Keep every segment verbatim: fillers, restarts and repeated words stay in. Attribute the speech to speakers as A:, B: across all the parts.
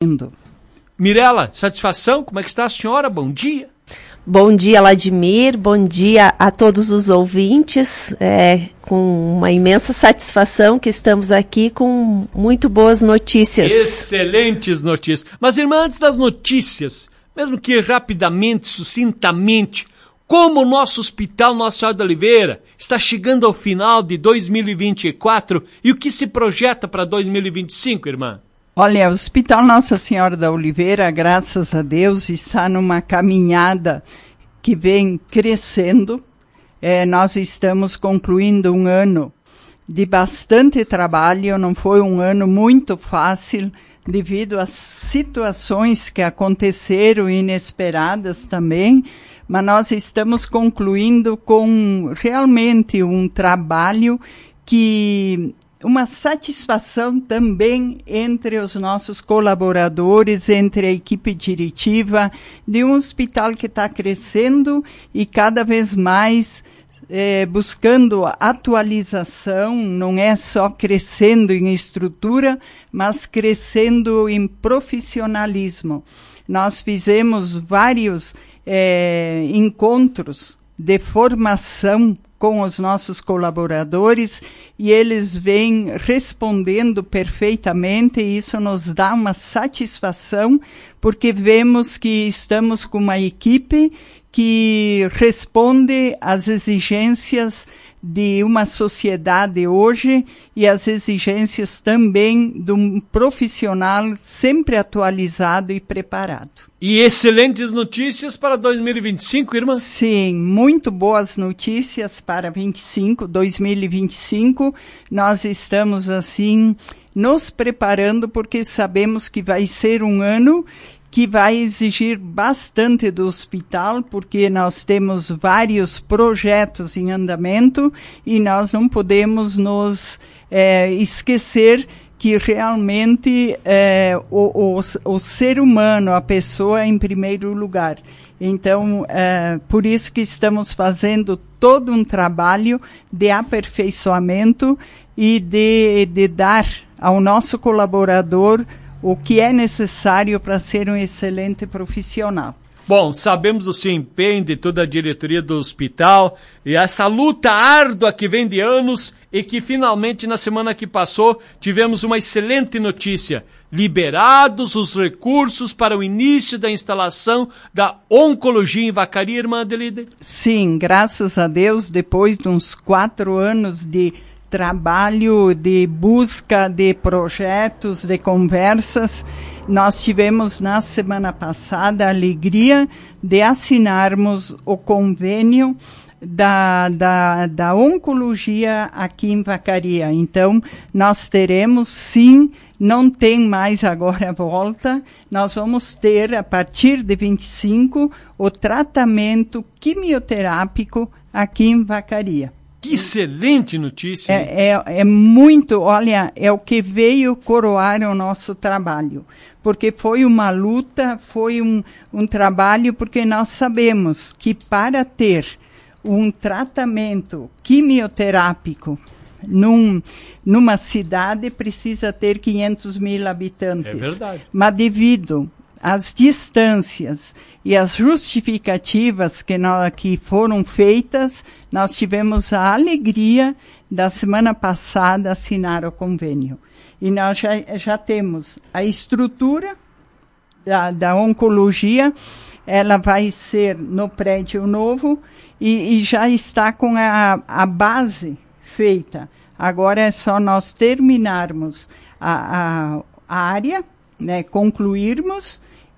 A: Mirela, satisfação? Como é que está a senhora? Bom dia.
B: Bom dia, Ladimir. Bom dia a todos os ouvintes. É com uma imensa satisfação que estamos aqui com muito boas notícias.
A: Excelentes notícias. Mas, irmã, antes das notícias, mesmo que rapidamente, sucintamente, como o nosso Hospital Nossa Senhora da Oliveira está chegando ao final de dois mil e vinte e quatro e o que se projeta para dois mil e vinte e cinco, irmã?
C: Olha, o Hospital Nossa Senhora da Oliveira, graças a Deus, está numa caminhada que vem crescendo. É, nós estamos concluindo um ano de bastante trabalho, não foi um ano muito fácil, devido às situações que aconteceram inesperadas também, mas nós estamos concluindo com realmente um trabalho que... uma satisfação também entre os nossos colaboradores, entre a equipe diretiva, de um hospital que está crescendo e cada vez mais eh, buscando atualização, não é só crescendo em estrutura, mas crescendo em profissionalismo. Nós fizemos vários eh, encontros de formação com os nossos colaboradores e eles vêm respondendo perfeitamente e isso nos dá uma satisfação porque vemos que estamos com uma equipe que responde às exigências de uma sociedade hoje e às exigências também de um profissional sempre atualizado e preparado.
A: E excelentes notícias para dois mil e vinte e cinco, irmã?
C: Sim, muito boas notícias para vinte e cinco, dois mil e vinte e cinco. Nós estamos, assim, nos preparando porque sabemos que vai ser um ano que vai exigir bastante do hospital, porque nós temos vários projetos em andamento e nós não podemos nos é, esquecer que realmente é, o, o, o ser humano, a pessoa em primeiro lugar. Então, é, por isso que estamos fazendo todo um trabalho de aperfeiçoamento e de, de dar ao nosso colaborador o que é necessário para ser um excelente profissional.
A: Bom, sabemos do seu empenho de toda a diretoria do hospital e essa luta árdua que vem de anos e que finalmente na semana que passou tivemos uma excelente notícia. Liberados os recursos para o início da instalação da oncologia em Vacaria, irmã Adelide?
C: Sim, graças a Deus, depois de uns quatro anos de trabalho, de busca de projetos, de conversas, nós tivemos na semana passada a alegria de assinarmos o convênio da, da, da oncologia aqui em Vacaria. Então, nós teremos sim, não tem mais agora volta, nós vamos ter a partir de vinte e cinco o tratamento quimioterápico aqui em Vacaria.
A: Que excelente notícia!
C: É, é, é muito, olha, é o que veio coroar o nosso trabalho. Porque foi uma luta, foi um, um trabalho, porque nós sabemos que para ter um tratamento quimioterápico num, numa cidade precisa ter quinhentos mil habitantes.
A: É verdade.
C: Mas devido às distâncias e as justificativas que, nós, que foram feitas, nós tivemos a alegria da semana passada assinar o convênio. E nós já, já temos a estrutura da, da oncologia, ela vai ser no prédio novo e, e já está com a, a base feita. Agora é só nós terminarmos a, a, a área, né, concluirmos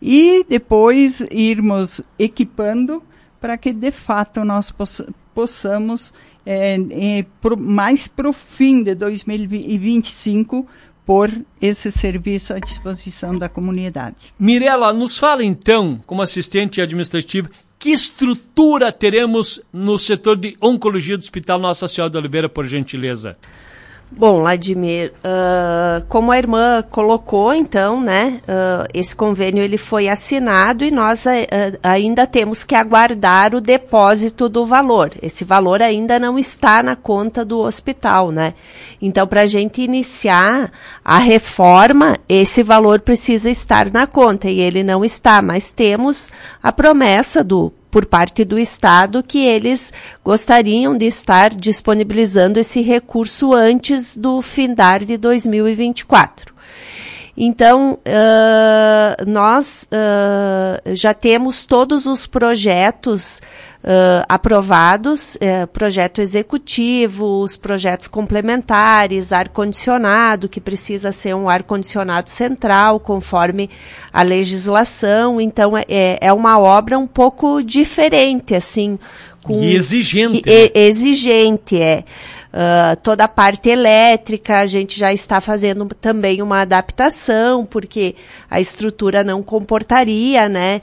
C: e depois irmos equipando para que, de fato, nós poss- possamos, é, é, pro, mais para o fim de dois mil e vinte e cinco, pôr esse serviço à disposição da comunidade.
A: Mirela, nos fala então, como assistente administrativa, que estrutura teremos no setor de oncologia do Hospital Nossa Senhora da Oliveira, por gentileza?
B: Bom, Vladimir, uh, como a irmã colocou, então, né, uh, esse convênio ele foi assinado e nós uh, ainda temos que aguardar o depósito do valor. Esse valor ainda não está na conta do hospital, né? Então, para a gente iniciar a reforma, esse valor precisa estar na conta e ele não está, mas temos a promessa do por parte do Estado, que eles gostariam de estar disponibilizando esse recurso antes do findar de dois mil e vinte e quatro. Então, uh, nós uh, já temos todos os projetos uh, aprovados, uh, projeto executivo, os projetos complementares, ar-condicionado, que precisa ser um ar-condicionado central, conforme a legislação. Então, é, é uma obra um pouco diferente, assim. Com,
A: e exigente.
B: E, né? Exigente, é. Uh, toda a parte elétrica, a gente já está fazendo também uma adaptação, porque a estrutura não comportaria, né,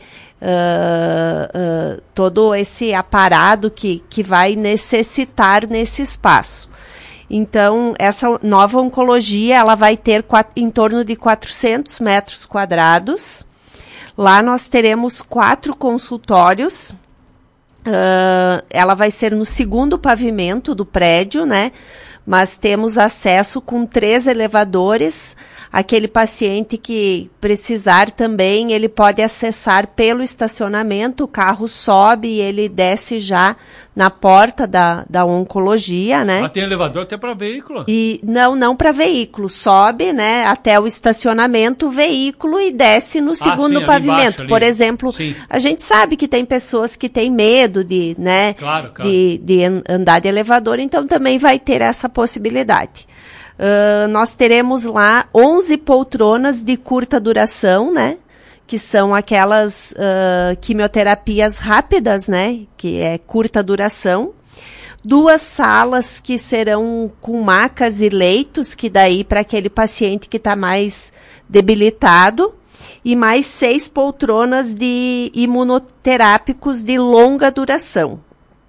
B: uh, uh, todo esse aparado que, que vai necessitar nesse espaço. Então, essa nova oncologia, ela vai ter quatro, em torno de quatrocentos metros quadrados. Lá nós teremos quatro consultórios. Uh, ela vai ser no segundo pavimento do prédio, né? Mas temos acesso com três elevadores. Aquele paciente que precisar também, ele pode acessar pelo estacionamento, o carro sobe e ele desce já na porta da, da oncologia, né?
A: Ela tem elevador até para veículo?
B: E, não, não para veículo. Sobe, né, até o estacionamento, o veículo e desce no segundo ah, sim, pavimento. Embaixo, Por exemplo, sim. A gente sabe que tem pessoas que têm medo de, né,
A: claro, claro.
B: de, de andar de elevador, então também vai ter essa possibilidade. Uh, nós teremos lá onze poltronas de curta duração, né? Que são aquelas uh, quimioterapias rápidas, né? Que é curta duração. Duas salas que serão com macas e leitos, que daí para aquele paciente que está mais debilitado. E mais seis poltronas de imunoterápicos de longa duração.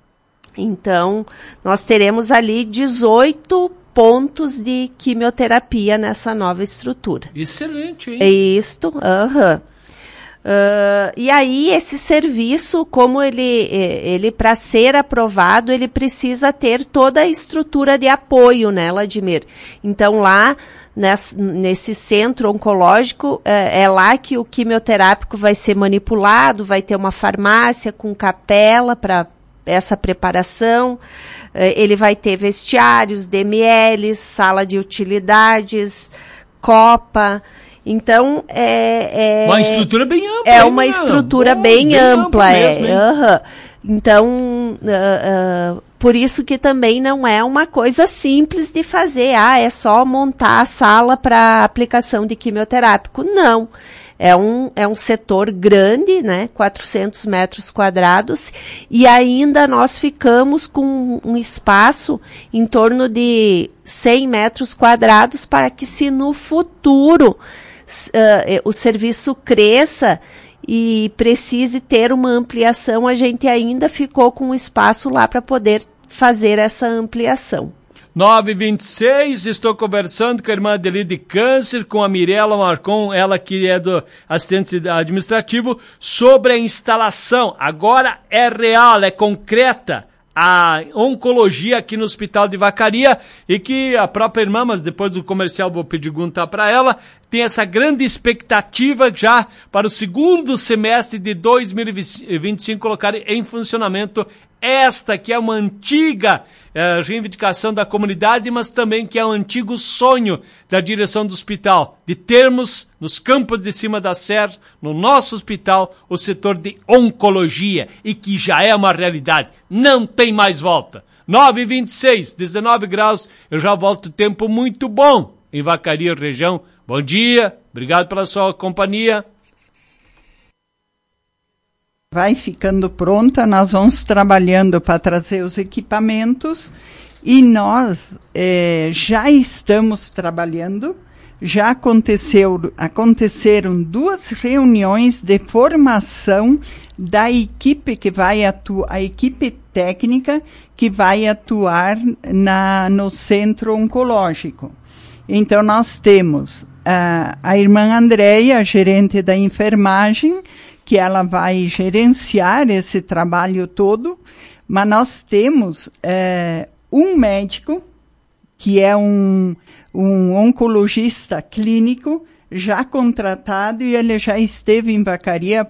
B: Então, nós teremos ali dezoito pontos de quimioterapia nessa nova estrutura.
A: Excelente, hein?
B: É isto, aham. Uh-huh. Uh, e aí, esse serviço, como ele, ele para ser aprovado, ele precisa ter toda a estrutura de apoio, né, Vladimir? Então, lá, nesse, nesse centro oncológico, é, é lá que o quimioterápico vai ser manipulado, vai ter uma farmácia com capela para essa preparação. Ele vai ter vestiários, D M Ls, sala de utilidades, copa. Então, é... é
A: uma estrutura bem ampla.
B: É uma estrutura Bom, bem, bem ampla. ampla é. Uhum. Então, uh, uh, por isso que também não é uma coisa simples de fazer. Ah, é só montar a sala para aplicação de quimioterápico. Não. É um, é um setor grande, né, quatrocentos metros quadrados, e ainda nós ficamos com um espaço em torno de cem metros quadrados para que, se no futuro uh, o serviço cresça e precise ter uma ampliação, a gente ainda ficou com um espaço lá para poder fazer essa ampliação.
A: nove e vinte e seis, estou conversando com a irmã Adeli de Câncer, com a Mirella Marcon, ela que é do assistente administrativo, sobre a instalação. Agora é real, é concreta a oncologia aqui no Hospital de Vacaria, e que a própria irmã, mas depois do comercial vou perguntar para ela, tem essa grande expectativa já para o segundo semestre de dois mil e vinte e cinco colocar em funcionamento esta que é uma antiga eh, reivindicação da comunidade, mas também que é um antigo sonho da direção do hospital, de termos nos campos de cima da serra, no nosso hospital, o setor de oncologia, e que já é uma realidade, não tem mais volta. nove e vinte e seis, dezenove graus, eu já volto, tempo muito bom em Vacaria, região. Bom dia, obrigado pela sua companhia.
C: Vai ficando pronta, nós vamos trabalhando para trazer os equipamentos, e nós é, já estamos trabalhando, já aconteceu, aconteceram duas reuniões de formação da equipe que vai atuar, a equipe técnica que vai atuar na, no centro oncológico. Então, nós temos uh, a irmã Andréia, gerente da enfermagem, que ela vai gerenciar esse trabalho todo, mas nós temos uh, um médico, que é um, um oncologista clínico, já contratado, e ele já esteve em Vacaria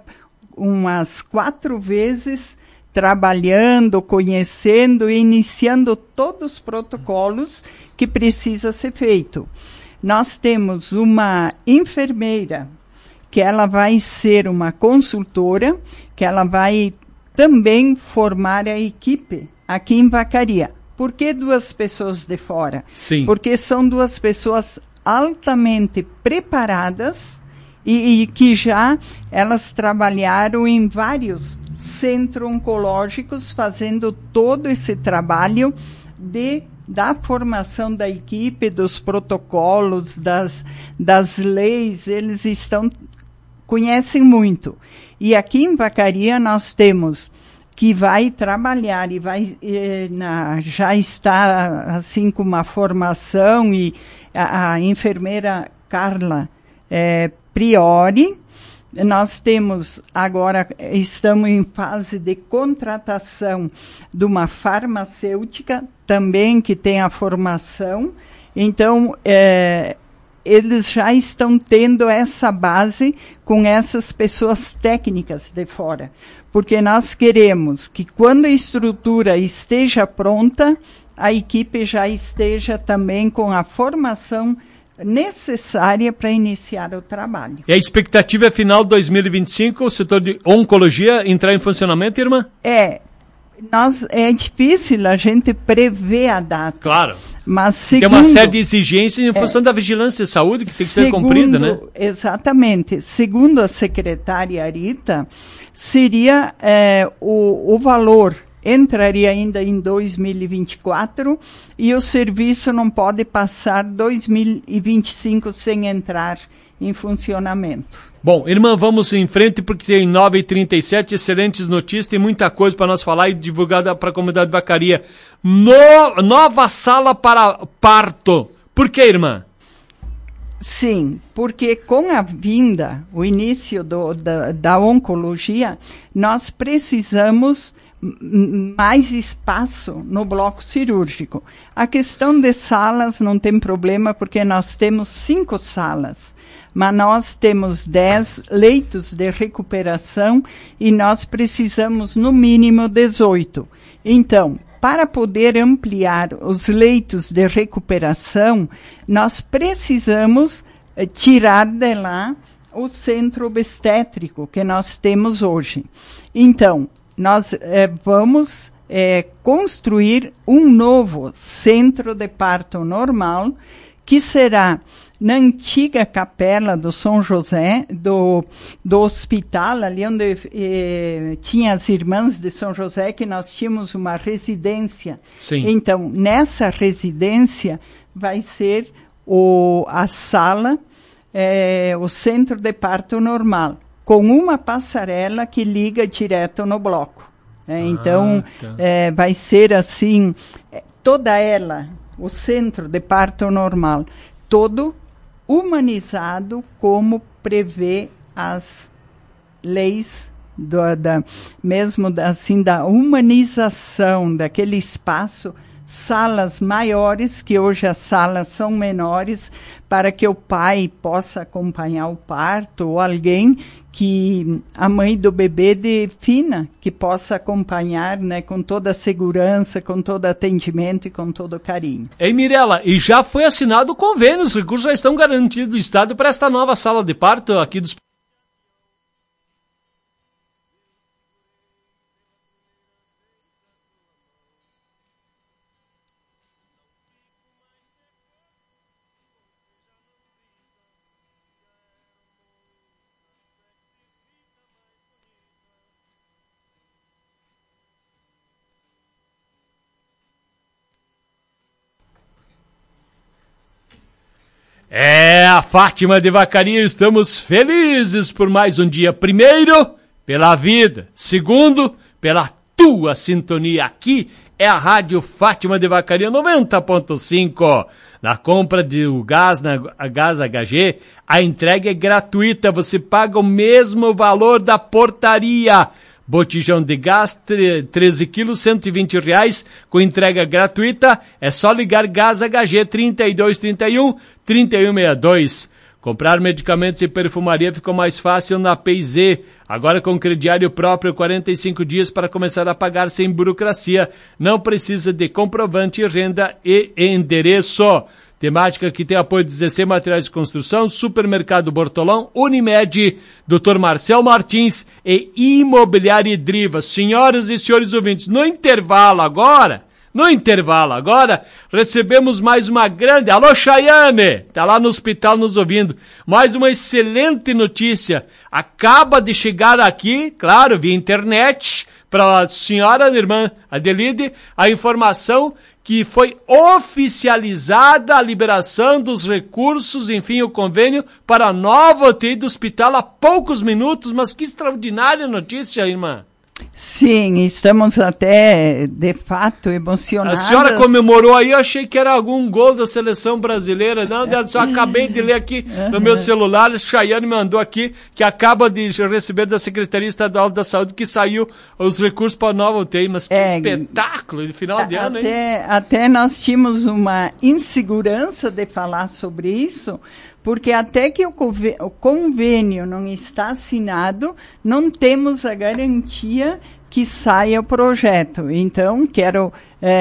C: umas quatro vezes, trabalhando, conhecendo e iniciando todos os protocolos que precisa ser feito. Nós temos uma enfermeira, que ela vai ser uma consultora, que ela vai também formar a equipe aqui em Vacaria. Por que duas pessoas de fora?
A: Sim.
C: Porque são duas pessoas altamente preparadas e, e que já elas trabalharam em vários centros oncológicos, fazendo todo esse trabalho de, da formação da equipe, dos protocolos, das, das leis. Eles estão, conhecem muito. E aqui em Vacaria nós temos que vai trabalhar e vai eh, na, já está assim com uma formação, e a, a enfermeira Carla eh, Priori. Nós temos agora, estamos em fase de contratação de uma farmacêutica também que tem a formação. Então, eh, eles já estão tendo essa base com essas pessoas técnicas de fora. Porque nós queremos que quando a estrutura esteja pronta, a equipe já esteja também com a formação necessária para iniciar o trabalho.
A: E a expectativa é final de dois mil e vinte e cinco, o setor de oncologia entrar em funcionamento, irmã?
C: É, nós, é difícil a gente prever a data.
A: Claro.
C: Mas segundo,
A: tem uma série de exigências em função é, da vigilância de saúde que tem que segundo, ser cumprida, né?
C: Exatamente. Segundo a secretária Rita, seria é, o, o valor entraria ainda em dois mil e vinte e quatro e o serviço não pode passar dois mil e vinte e cinco sem entrar em funcionamento.
A: Bom, irmã, vamos em frente porque tem nove e trinta e sete, excelentes notícias, tem muita coisa para nós falar e divulgada para a comunidade de Vacaria. No, nova sala para parto. Por que, irmã?
C: Sim, porque com a vinda, o início do, da, da oncologia, nós precisamos mais espaço no bloco cirúrgico. A questão de salas não tem problema, porque nós temos cinco salas, mas nós temos dez leitos de recuperação e nós precisamos no mínimo dezoito. Então, para poder ampliar os leitos de recuperação, nós precisamos eh, tirar de lá o centro obstétrico que nós temos hoje. Então, nós eh, vamos eh, construir um novo centro de parto normal, que será na antiga capela do São José, do, do hospital, ali onde eh, tinha as irmãs de São José, que nós tínhamos uma residência.
A: Sim.
C: Então, nessa residência vai ser o, a sala, eh, o centro de parto normal, com uma passarela que liga direto no bloco. É, ah, então, tá. é, vai ser assim, toda ela, o centro de parto normal, todo humanizado como prevê as leis, do, da, mesmo da, assim, da humanização daquele espaço, salas maiores, que hoje as salas são menores, para que o pai possa acompanhar o parto, ou alguém que a mãe do bebê defina, que possa acompanhar, né, com toda a segurança, com todo atendimento e com todo carinho.
A: Ei, Mirela, e já foi assinado o convênio, os recursos já estão garantidos do Estado para esta nova sala de parto aqui dos... É, a Fátima de Vacaria, estamos felizes por mais um dia. Primeiro, pela vida. Segundo, pela tua sintonia. Aqui é a Rádio Fátima de Vacaria noventa ponto cinco. Na compra de gás, na a Gás H G, a entrega é gratuita, você paga o mesmo valor da portaria. Botijão de gás, treze quilos, cento e vinte reais, com entrega gratuita. É só ligar Gás H G trinta e dois trinta e um, trinta e um sessenta e dois. Comprar medicamentos e perfumaria ficou mais fácil na P e Z. Agora com crediário próprio, quarenta e cinco dias para começar a pagar sem burocracia. Não precisa de comprovante, renda e endereço. Temática que tem apoio de D Z C Materiais de Construção, Supermercado Bortolão, Unimed, doutor Marcel Martins e Imobiliária Driva. Senhoras e senhores ouvintes, no intervalo agora, no intervalo agora, recebemos mais uma grande... Alô, Chayane! Tá lá no hospital nos ouvindo. Mais uma excelente notícia. Acaba de chegar aqui, claro, via internet, para a senhora, a irmã Adelide, a informação que foi oficializada a liberação dos recursos, enfim, o convênio para a nova U T I do hospital há poucos minutos, mas que extraordinária notícia, irmã.
C: Sim, estamos até, de fato, emocionados.
A: A senhora comemorou aí, eu achei que era algum gol da seleção brasileira. Não, eu só acabei de ler aqui no meu celular, Chayane mandou aqui, que acaba de receber da Secretaria Estadual da Saúde, que saiu os recursos para a nova U T I. Mas que é, espetáculo de final de ano, hein?
C: Até, até nós tínhamos uma insegurança de falar sobre isso, porque até que o convênio não está assinado, não temos a garantia que saia o projeto. Então, quero,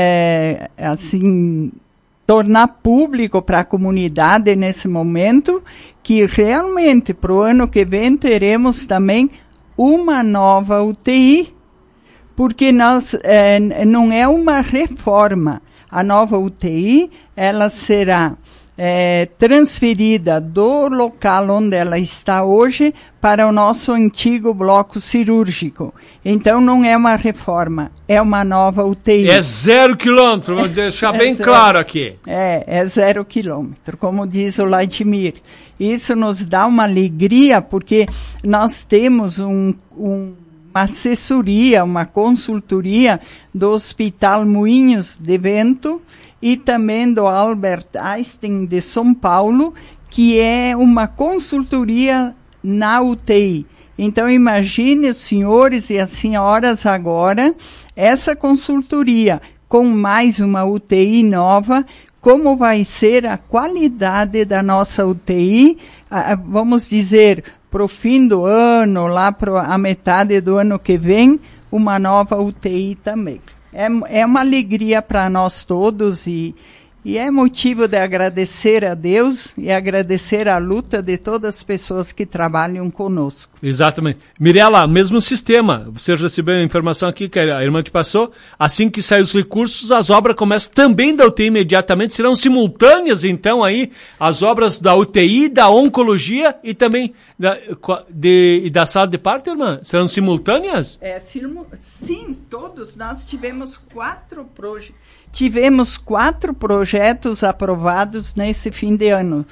C: é, assim, tornar público para a comunidade nesse momento que realmente para o ano que vem teremos também uma nova U T I, porque nós, é, não é uma reforma. A nova U T I, ela será... É, transferida do local onde ela está hoje para o nosso antigo bloco cirúrgico. Então, não é uma reforma, é uma nova U T I.
A: É zero quilômetro, vamos deixar é bem zero, claro aqui.
C: É, é zero quilômetro, como diz o Vladimir. Isso nos dá uma alegria, porque nós temos um, um, uma assessoria, uma consultoria do Hospital Moinhos de Vento, e também do Albert Einstein de São Paulo, que é uma consultoria na U T I. Então, imagine os senhores e as senhoras agora, essa consultoria com mais uma U T I nova, como vai ser a qualidade da nossa U T I, a, vamos dizer, para o fim do ano, lá para a metade do ano que vem, uma nova U T I também. É, é uma alegria para nós todos e, e é motivo de agradecer a Deus e agradecer a luta de todas as pessoas que trabalham conosco.
A: Exatamente. Mirela, mesmo sistema. Você recebeu a informação aqui que a irmã te passou. Assim que saem os recursos, as obras começam também da U T I imediatamente. Serão simultâneas, então, aí, as obras da U T I, da oncologia e também da, de, da sala de parto, irmã? Serão simultâneas?
C: É, sim, todos. Nós tivemos quatro projetos. Tivemos quatro projetos aprovados nesse fim de ano.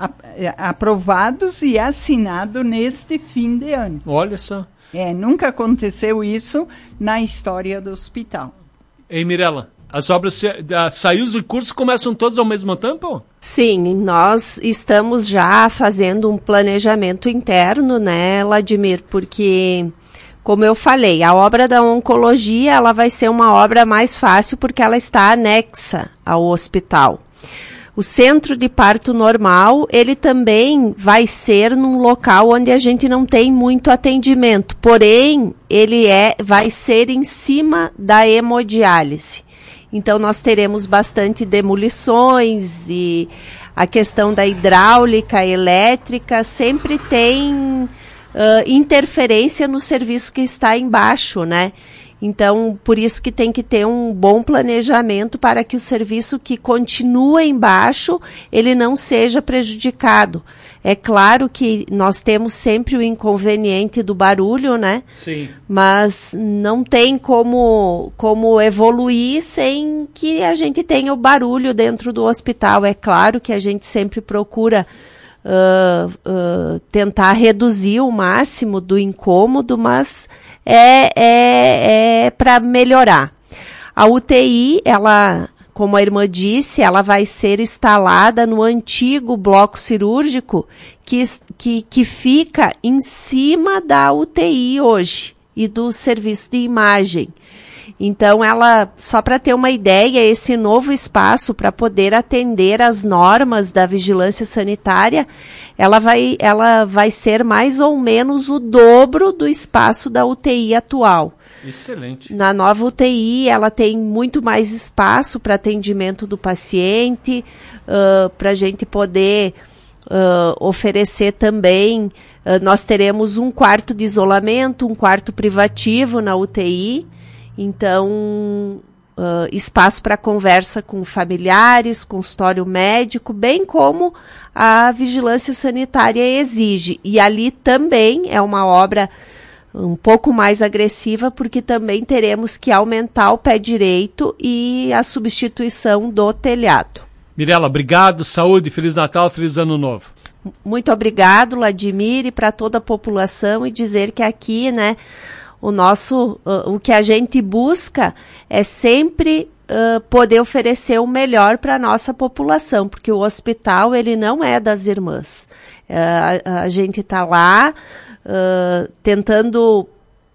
C: Aprovados e assinados neste fim de ano.
A: Olha só.
C: É, nunca aconteceu isso na história do hospital.
A: Ei, Mirela, as obras, saiu os recursos, começam todos ao mesmo tempo?
B: Sim, nós estamos já fazendo um planejamento interno, né, Vladimir, porque... Como eu falei, a obra da oncologia ela vai ser uma obra mais fácil porque ela está anexa ao hospital. O centro de parto normal, ele também vai ser num local onde a gente não tem muito atendimento, porém, ele é, vai ser em cima da hemodiálise. Então, nós teremos bastante demolições e a questão da hidráulica, elétrica, sempre tem... Uh, interferência no serviço que está embaixo, né? Então, por isso que tem que ter um bom planejamento para que o serviço que continua embaixo, ele não seja prejudicado. É claro que nós temos sempre o inconveniente do barulho, né?
A: Sim.
B: Mas não tem como, como evoluir sem que a gente tenha o barulho dentro do hospital. É claro que a gente sempre procura uh, uh, tentar reduzir o máximo do incômodo, mas é, é, é para melhorar. A U T I, ela, como a irmã disse, ela vai ser instalada no antigo bloco cirúrgico que, que, que fica em cima da U T I hoje e do serviço de imagem. Então, ela, só para ter uma ideia, esse novo espaço para poder atender as normas da vigilância sanitária, ela vai, ela vai ser mais ou menos o dobro do espaço da U T I atual.
A: Excelente.
B: Na nova U T I, ela tem muito mais espaço para atendimento do paciente, uh, para a gente poder uh, oferecer também. Uh, nós teremos um quarto de isolamento, um quarto privativo na U T I. Então, uh, espaço para conversa com familiares, consultório médico, bem como a vigilância sanitária exige. E ali também é uma obra um pouco mais agressiva, porque também teremos que aumentar o pé direito e a substituição do telhado.
A: Mirela, obrigado, saúde, Feliz Natal, Feliz Ano Novo.
B: Muito obrigado, Vladimir, e para toda a população, e dizer que aqui, né, o nosso, uh, o que a gente busca é sempre uh, poder oferecer o melhor para a nossa população, porque o hospital, ele não é das irmãs. Uh, a, a gente está lá uh, tentando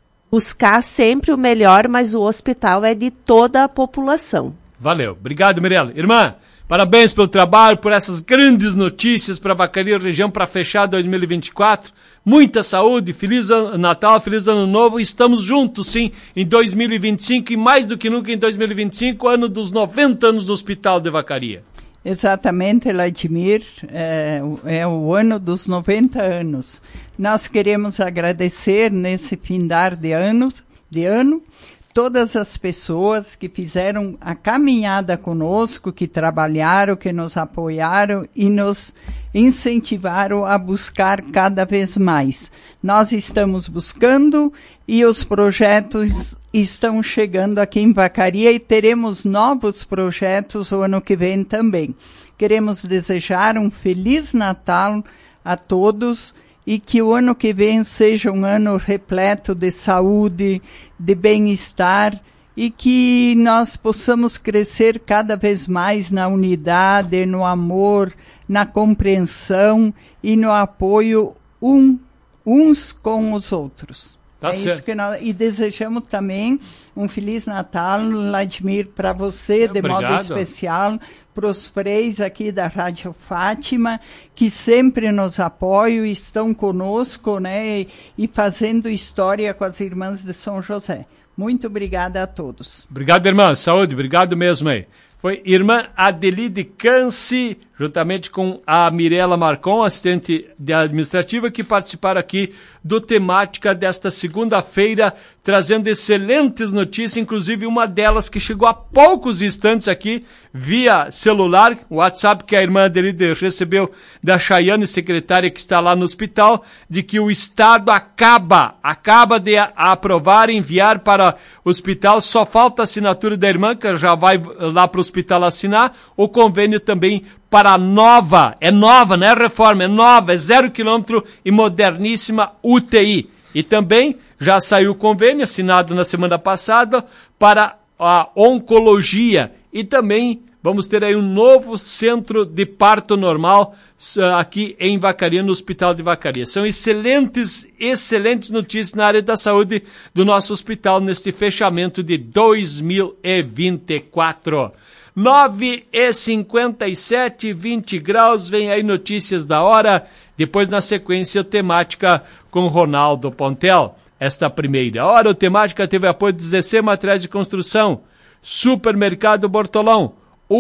B: buscar sempre o melhor, mas o hospital é de toda a população.
A: Valeu. Obrigado, Mirela. Irmã, parabéns pelo trabalho, por essas grandes notícias para a Vacaria Região para fechar dois mil e vinte e quatro. Muita saúde, Feliz Natal, Feliz Ano Novo. Estamos juntos, sim, em dois mil e vinte e cinco e mais do que nunca em dois mil e vinte e cinco, ano dos noventa anos do Hospital de Vacaria.
C: Exatamente, Vladimir, é, é o ano dos noventa anos. Nós queremos agradecer nesse findar de, anos, de ano todas as pessoas que fizeram a caminhada conosco, que trabalharam, que nos apoiaram e nos incentivaram a buscar cada vez mais. Nós estamos buscando e os projetos estão chegando aqui em Vacaria e teremos novos projetos o ano que vem também. Queremos desejar um Feliz Natal a todos e que o ano que vem seja um ano repleto de saúde, de bem-estar e que nós possamos crescer cada vez mais na unidade, no amor, na compreensão e no apoio um, uns com os outros.
A: Tá
C: é
A: certo. Isso
C: que nós, e desejamos também um Feliz Natal, Vladimir, para você, de
A: Obrigado.
C: modo especial, para os freis aqui da Rádio Fátima, que sempre nos apoiam e estão conosco, né, e, e fazendo história com as irmãs de São José. Muito obrigada a todos.
A: Obrigado, irmã. Saúde. Obrigado mesmo aí. Foi irmã Adelide Canci, juntamente com a Mirela Marcon, assistente de administrativa, que participaram aqui do Temática desta segunda-feira, trazendo excelentes notícias, inclusive uma delas que chegou há poucos instantes aqui, via celular, o WhatsApp que a irmã Adelide recebeu da Chayane, secretária que está lá no hospital, de que o Estado acaba, acaba de aprovar, enviar para o hospital, só falta a assinatura da irmã, que já vai lá para o hospital assinar, o convênio também para a nova, é nova, não é reforma, é nova, é zero quilômetro e moderníssima U T I. E também já saiu o convênio assinado na semana passada para a oncologia e também vamos ter aí um novo centro de parto normal aqui em Vacaria, no Hospital de Vacaria. São excelentes, excelentes notícias na área da saúde do nosso hospital neste fechamento de dois mil e vinte e quatro. nove e cinquenta e sete, vinte graus, vem aí notícias da hora, depois na sequência temática com Ronaldo Pontel. Esta primeira hora, o temática teve apoio de Z C Materiais de Construção, Supermercado Bortolão,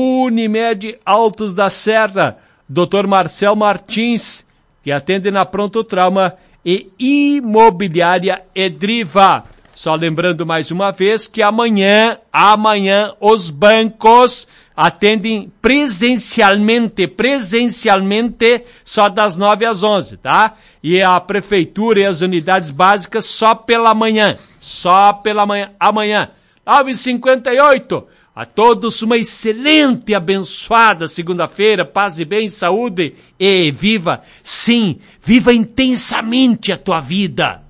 A: Unimed Altos da Serra, doutor Marcel Martins, que atende na Pronto Trauma, e Imobiliária Edriva. Só lembrando mais uma vez que amanhã, amanhã, os bancos atendem presencialmente, presencialmente, só das nove às onze, tá? E a prefeitura e as unidades básicas só pela manhã, só pela manhã, amanhã. nove e cinquenta e oito, A todos uma excelente e abençoada segunda-feira, paz e bem, saúde e viva, sim, viva intensamente a tua vida.